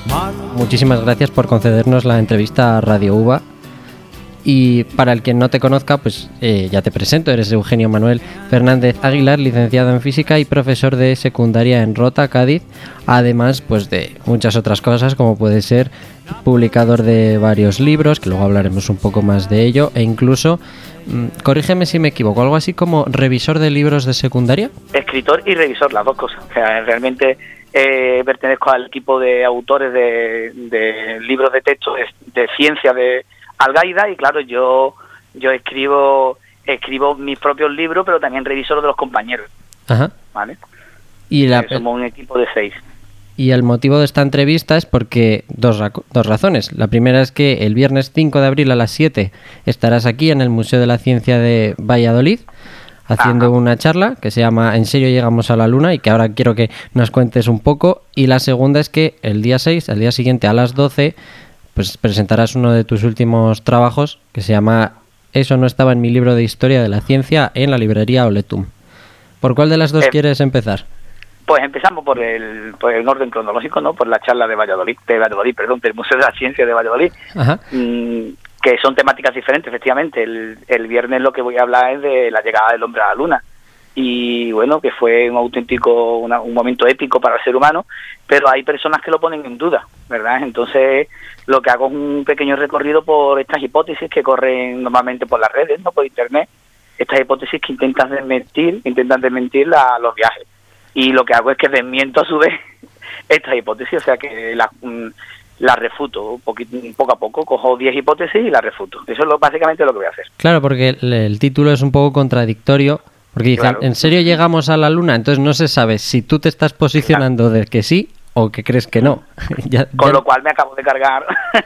Muchísimas gracias por concedernos la entrevista a Radio UBA. Y para el que no te conozca, pues ya te presento. Eres Eugenio Manuel Fernández Aguilar, licenciado en Física y profesor de secundaria en Rota, Cádiz. Además, pues de muchas otras cosas, como puede ser publicador de varios libros, que luego hablaremos un poco más de ello, e incluso, corrígeme si me equivoco, algo así como revisor de libros de secundaria. Escritor y revisor, las dos cosas. O sea, realmente pertenezco al equipo de autores de libros de texto de ciencia de Algaida, y claro, yo escribo mis propios libros, pero también reviso los de los compañeros. Ajá. ¿Vale? Y somos un equipo de 6. Y el motivo de esta entrevista es porque dos razones. La primera es que el viernes 5 de abril a las 7 estarás aquí en el Museo de la Ciencia de Valladolid haciendo una charla que se llama ¿En serio llegamos a la Luna? Y que ahora quiero que nos cuentes un poco. Y la segunda es que el día 6, al día siguiente a las 12, pues presentarás uno de tus últimos trabajos que se llama Eso no estaba en mi libro de Historia de la Ciencia, en la librería Oletum. ¿Por cuál de las dos quieres empezar? Pues empezamos por el orden cronológico, ¿no? Por la charla del Museo de la Ciencia de Valladolid. Ajá. Que son temáticas diferentes, efectivamente. El viernes lo que voy a hablar es de la llegada del hombre a la Luna. Y bueno, que fue un momento épico para el ser humano, pero hay personas que lo ponen en duda, ¿verdad? Entonces lo que hago es un pequeño recorrido por estas hipótesis que corren normalmente por las redes, no por internet, estas hipótesis que intentan desmentir los viajes. Y lo que hago es que desmiento a su vez estas hipótesis, o sea que la refuto poco a poco, cojo 10 hipótesis y las refuto. Eso es básicamente lo que voy a hacer. Claro, porque el título es un poco contradictorio. Porque dicen, claro, ¿en serio llegamos a la Luna? Entonces no se sabe si tú te estás posicionando de que sí o que crees que no. Con lo cual me acabo de cargar.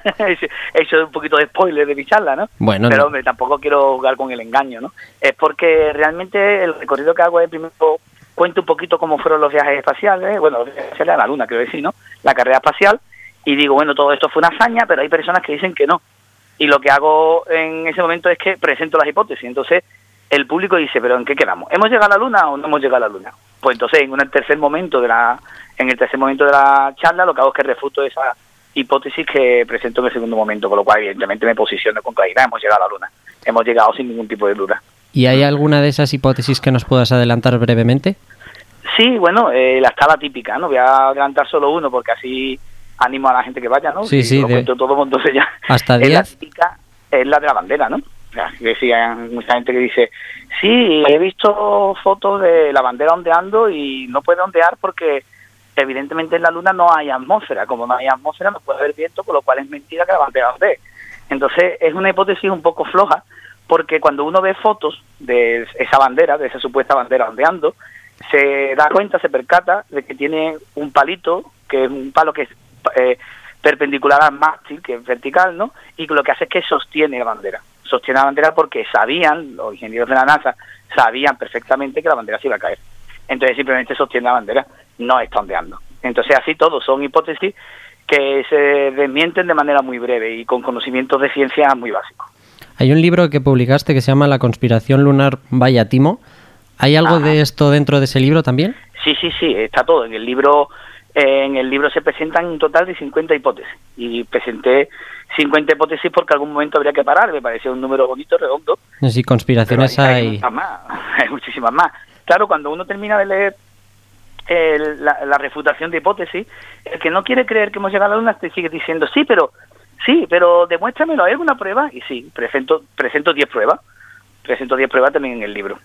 He hecho un poquito de spoiler de mi charla, ¿no? Bueno, pero hombre, tampoco quiero jugar con el engaño, ¿no? Es porque realmente el recorrido que hago es, primero, cuento un poquito cómo fueron los viajes espaciales, los viajes espaciales a la Luna, quiero decir, ¿no? La carrera espacial, y digo, bueno, todo esto fue una hazaña, pero hay personas que dicen que no. Y lo que hago en ese momento es que presento las hipótesis. Entonces el público dice, ¿pero en qué quedamos? ¿Hemos llegado a la Luna o no hemos llegado a la Luna? Pues entonces en el tercer momento de la charla lo que hago es que refuto esa hipótesis que presento en el segundo momento, con lo cual evidentemente me posiciono con claridad. Hemos llegado a la Luna, hemos llegado sin ningún tipo de duda. ¿Y hay alguna de esas hipótesis que nos puedas adelantar brevemente? Sí, bueno, está la típica, ¿no? Voy a adelantar solo uno porque así animo a la gente que vaya, ¿no? Sí, lo cuento todo, entonces ya. ¿Hasta 10? La típica es la de la bandera, ¿no? O sea, decía mucha gente que dice, sí, he visto fotos de la bandera ondeando y no puede ondear porque evidentemente en la Luna no hay atmósfera. Como no hay atmósfera no puede haber viento, con lo cual es mentira que la bandera ondee. Entonces es una hipótesis un poco floja, porque cuando uno ve fotos de esa bandera, de esa supuesta bandera ondeando, se da cuenta, se percata de que tiene un palito, que es un palo que es perpendicular al mástil, que es vertical, ¿no? Y lo que hace es que sostiene la bandera. Sostiene la bandera porque los ingenieros de la NASA sabían perfectamente que la bandera se iba a caer. Entonces simplemente sostiene la bandera, no está ondeando. Entonces así todo, son hipótesis que se desmienten de manera muy breve y con conocimientos de ciencia muy básicos. Hay un libro que publicaste que se llama La conspiración lunar Vaya Timo. ¿Hay algo de esto dentro de ese libro también? Sí, está todo. En el libro se presentan un total de 50 hipótesis. Y presenté 50 hipótesis porque en algún momento habría que parar. Me parecía un número bonito, redondo. Sí, conspiraciones hay hay muchísimas más. Claro, cuando uno termina de leer la refutación de hipótesis, el que no quiere creer que hemos llegado a la Luna te sigue diciendo, sí, pero demuéstramelo, ¿hay alguna prueba? Y sí, presento 10 pruebas. Presento 10 pruebas también en el libro.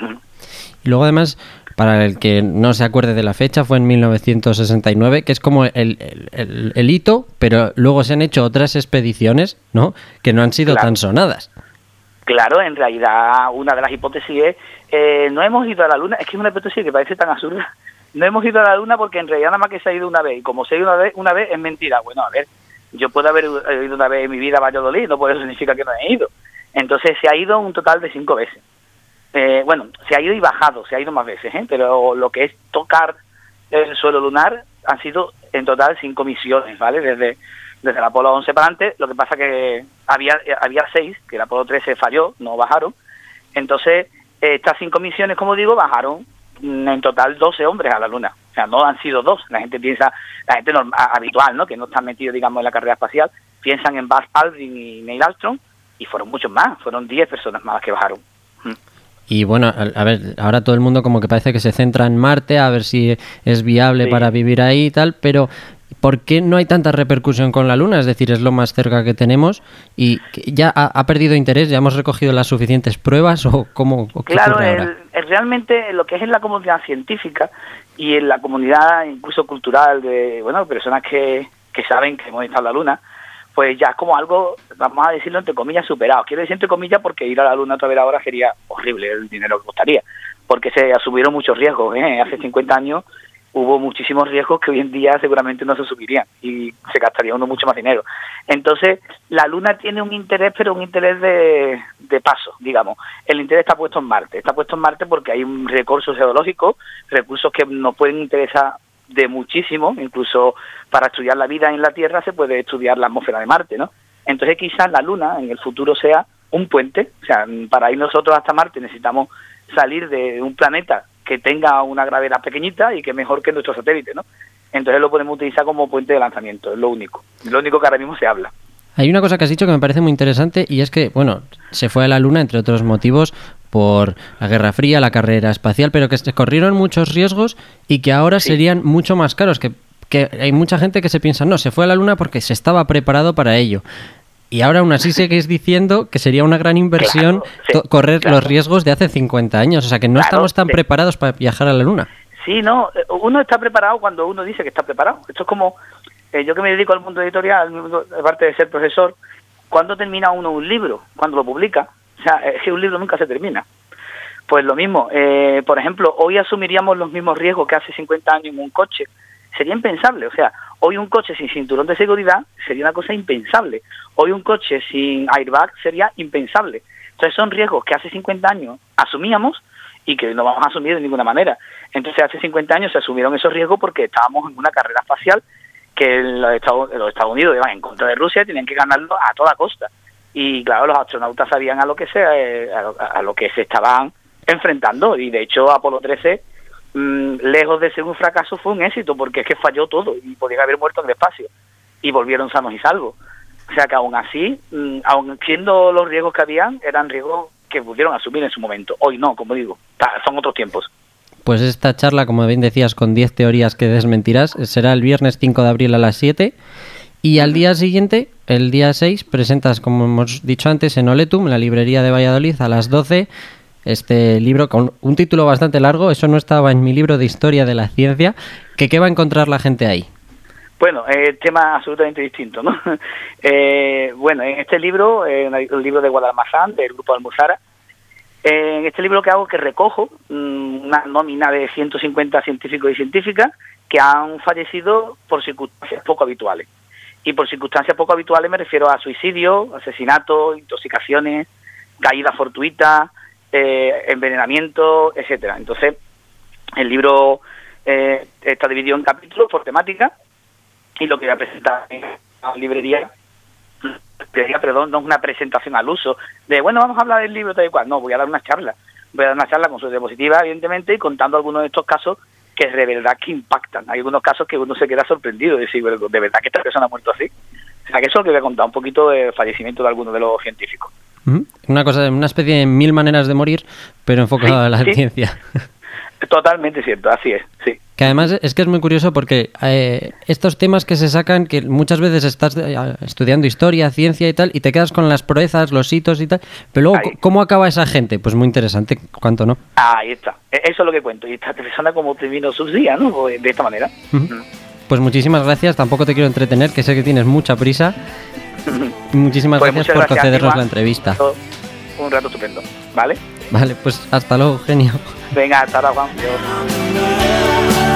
Y luego además, para el que no se acuerde de la fecha, fue en 1969, que es como el hito, pero luego se han hecho otras expediciones, ¿no?, que no han sido tan sonadas. Claro, en realidad una de las hipótesis es, no hemos ido a la Luna, es que es una hipótesis que parece tan absurda. No hemos ido a la Luna porque en realidad nada más que se ha ido una vez, y como se ha ido una vez es mentira. Bueno, a ver, yo puedo haber ido una vez en mi vida a Valladolid, no por eso significa que no he ido. Entonces se ha ido un total de 5 veces. Se ha ido y bajado, se ha ido más veces, pero lo que es tocar el suelo lunar han sido en total 5 misiones, ¿vale? Desde el Apolo 11 para adelante. Lo que pasa que había 6, que el Apolo 13 falló, no bajaron. Entonces estas 5 misiones, como digo, bajaron en total 12 hombres a la Luna. O sea, no han sido 2. La gente piensa, la gente habitual, ¿no?, que no está metido, digamos, en la carrera espacial, piensan en Buzz Aldrin y Neil Armstrong, y fueron muchos más, fueron 10 personas más las que bajaron. Y bueno, a ver, ahora todo el mundo como que parece que se centra en Marte, a ver si es viable para vivir ahí y tal, pero ¿por qué no hay tanta repercusión con la Luna? Es decir, es lo más cerca que tenemos y ya ha perdido interés, ya hemos recogido las suficientes pruebas o cómo. ¿O qué claro, ahora? Realmente lo que es en la comunidad científica y en la comunidad incluso cultural de, bueno, personas que saben que hemos estado en la Luna, pues ya es como algo, vamos a decirlo entre comillas, superado. Quiero decir entre comillas porque ir a la Luna otra vez ahora sería horrible el dinero que costaría, porque se asumieron muchos riesgos, Hace 50 años hubo muchísimos riesgos que hoy en día seguramente no se asumirían y se gastaría uno mucho más dinero. Entonces, la Luna tiene un interés, pero un interés de paso, digamos. El interés está puesto en Marte. Está puesto en Marte porque hay un recurso geológico, recursos que nos pueden interesar de muchísimo, incluso para estudiar la vida en la Tierra se puede estudiar la atmósfera de Marte, ¿no? Entonces quizás la Luna en el futuro sea un puente, o sea, para ir nosotros hasta Marte necesitamos salir de un planeta que tenga una gravedad pequeñita y que mejor que nuestro satélite, ¿no? Entonces lo podemos utilizar como puente de lanzamiento, es lo único que ahora mismo se habla. Hay una cosa que has dicho que me parece muy interesante y es que, bueno, se fue a la Luna, entre otros motivos, por la Guerra Fría, la carrera espacial, pero que se corrieron muchos riesgos y que ahora serían mucho más caros, que hay mucha gente que se piensa, no, se fue a la Luna porque se estaba preparado para ello. Y ahora aún así seguís diciendo que sería una gran inversión correr los riesgos de hace 50 años, o sea que no estamos tan preparados para viajar a la Luna. Sí, no, uno está preparado cuando uno dice que está preparado. Esto es como, yo que me dedico al mundo editorial, aparte de ser profesor, ¿cuándo termina uno un libro? Cuando lo publica. O sea, es que un libro nunca se termina. Pues lo mismo, por ejemplo, hoy asumiríamos los mismos riesgos que hace 50 años en un coche. Sería impensable, o sea, hoy un coche sin cinturón de seguridad sería una cosa impensable. Hoy un coche sin airbag sería impensable. Entonces son riesgos que hace 50 años asumíamos y que no vamos a asumir de ninguna manera. Entonces hace 50 años se asumieron esos riesgos porque estábamos en una carrera espacial que los Estados Unidos iban en contra de Rusia y tenían que ganarlo a toda costa. Y claro, los astronautas sabían a lo que se estaban enfrentando, y de hecho Apolo 13, lejos de ser un fracaso, fue un éxito, porque es que falló todo y podían haber muerto en el espacio y volvieron sanos y salvos. O sea que aún así, aun siendo los riesgos que habían, eran riesgos que pudieron asumir en su momento. Hoy no, como digo, son otros tiempos. Pues esta charla, como bien decías, con 10 teorías que desmentirás, será el viernes 5 de abril a las 7. Y al día siguiente, el día 6, presentas, como hemos dicho antes, en Oletum, en la librería de Valladolid, a las 12, este libro con un título bastante largo. Eso no estaba en mi libro de Historia de la Ciencia. ¿Qué va a encontrar la gente ahí? Bueno, tema absolutamente distinto, ¿no? Bueno, en este libro, un libro de Guadalmazán, del Grupo Almuzara, en este libro que hago, que recojo una nómina de 150 científicos y científicas que han fallecido por circunstancias poco habituales. Y por circunstancias poco habituales me refiero a suicidio, asesinatos, intoxicaciones, caídas fortuitas, envenenamiento, etcétera. Entonces, el libro está dividido en capítulos por temática, y lo que voy a presentar en la librería, no es una presentación al uso de, bueno, vamos a hablar del libro tal y cual. No, voy a dar una charla. Voy a dar una charla con su diapositiva, evidentemente, y contando algunos de estos casos que de verdad que impactan. Hay algunos casos que uno se queda sorprendido de decir, ¿de verdad que esta persona ha muerto así? O sea, que eso es lo que voy a contar, un poquito del fallecimiento de algunos de los científicos. Una especie de 1000 maneras de morir, pero enfocado a la ciencia. Totalmente cierto, así es, sí. Que además es que es muy curioso porque estos temas que se sacan, que muchas veces estás estudiando historia, ciencia y tal, y te quedas con las proezas, los hitos y tal, pero luego, ¿cómo acaba esa gente? Pues muy interesante, ¿cuánto no? Ahí está, eso es lo que cuento, y esta persona como terminó sus días, ¿no? De esta manera. Pues muchísimas gracias, tampoco te quiero entretener, que sé que tienes mucha prisa. Muchísimas gracias por concedernos la entrevista. Un rato estupendo, ¿vale? Vale, pues hasta luego, genio. Venga, hasta ahora, Juan. Adiós.